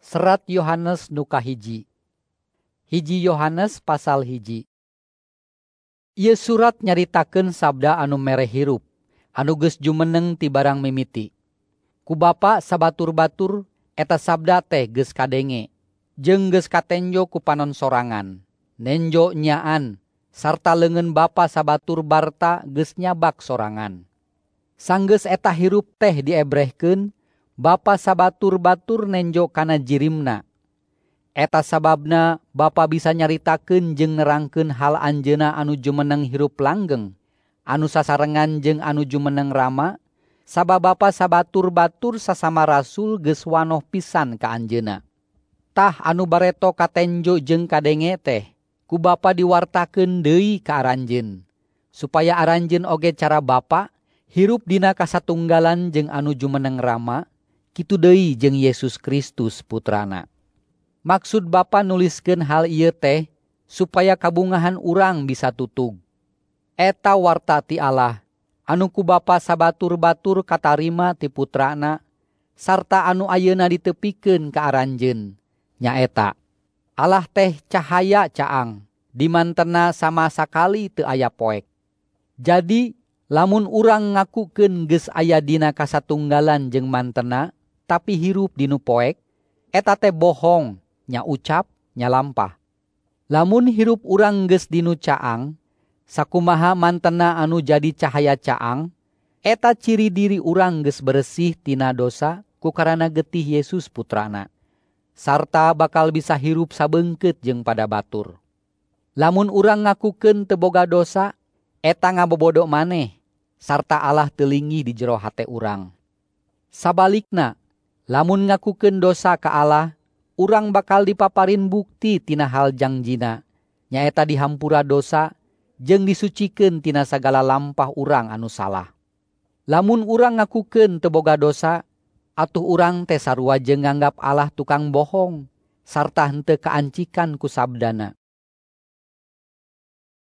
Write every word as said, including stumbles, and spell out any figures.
Serat Yohanes nu kahiji. Hiji Yohanes pasal hiji. Ieu surat nyaritakeun sabda anu mere hirup, anu geus jumeneng ti barang mimiti. Ku Bapa sabatur-batur eta sabda teh geus kadenge, jeung geus katenjo ku panon sorangan. Nenjo nyaan sarta leungeun Bapa sabatur barta geus nyabak sorangan. Sanggeus eta hirup teh diebrehkeun, Bapa sabatur-batur nenjo kana jirimna. Eta sababna Bapa bisa nyaritakeun jeung nerangkeun hal anjeunna anu jumeneng hirup langgeng, anu sasarengan jeung anu jumeneng rama, sabab Bapa sabatur-batur sasama rasul geus wanoh pisan ka anjeunna. Tah anu bareto katenjo jeung kadenge teh, ku Bapa diwartakeun deui ka aranjeun, supaya aranjeun oge cara Bapa hirup dina kasatunggalan jeung anu jumeneng rama, kitu deui jeung Yesus Kristus putrana. Maksud Bapa nuliskeun hal ieu teh supaya kabungahan urang bisa tutug. Eta warta ti Allah anu ku Bapa sabatur-batur katarima ti putrana sarta anu ayeuna ditepikeun ka aranjeun. Nyaeta Allah teh cahaya caang, di mantena sama sakali teu aya poek. Jadi lamun urang ngakukeun geus aya dina kasatunggalan jeung mantena tapi hirup dinu poek, eta teh bohong, nya ucap, nya lampah. Lamun hirup urang geus dinu caang, sakumaha mantena anu jadi cahaya caang, eta ciri diri urang geus bersih tina dosa ku karana getih Yesus putrana. Sarta bakal bisa hirup sabeungkeut jeung pada batur. Lamun urang ngakukeun teu boga dosa, eta ngabobodo maneh, sarta Allah teu linggih di jero hate urang. Sabalikna, lamun ngakukeun dosa ka Allah, urang bakal dipaparin bukti tina hal jangjina, nyaeta dihampura dosa jeung disucikeun tina sagala lampah urang anu salah. Lamun urang ngakukeun teu boga dosa, atuh urang teh sarua jeung nganggap Allah tukang bohong, sarta henteu kaancikan ku sabdana.